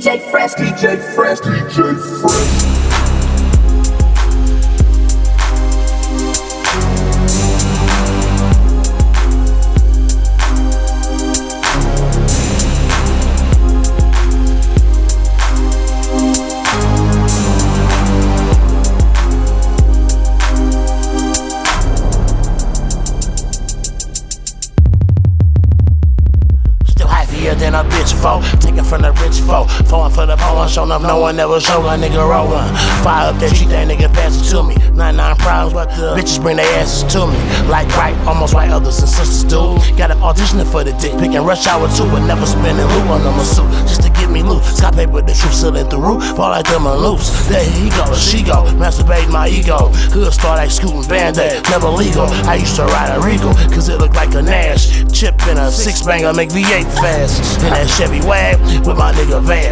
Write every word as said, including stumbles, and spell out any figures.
J Fresh, D J Fresh, D J Fresh. Than a bitch foe, taking from the rich foe, falling for the ball, showing up, no one ever show a nigga rolling. Fire up that street, that nigga pass it to me. ninety-nine problems, but the bitches bring their asses to me. Like right, almost like others and sisters do. Got an auditioning for the dick, picking rush hour too, but never spending loot on them a suit, just to get me loose. Scott paper, the truth sealing through roof, fall like them and loose. There he go, she go, masturbate my ego. Hood start like scooting Band-Aid, never legal. I used to ride a Regal, cause it looked like a Nash. Chip in a six banger, make V eight fast. In that Chevy wag with my nigga Vaz.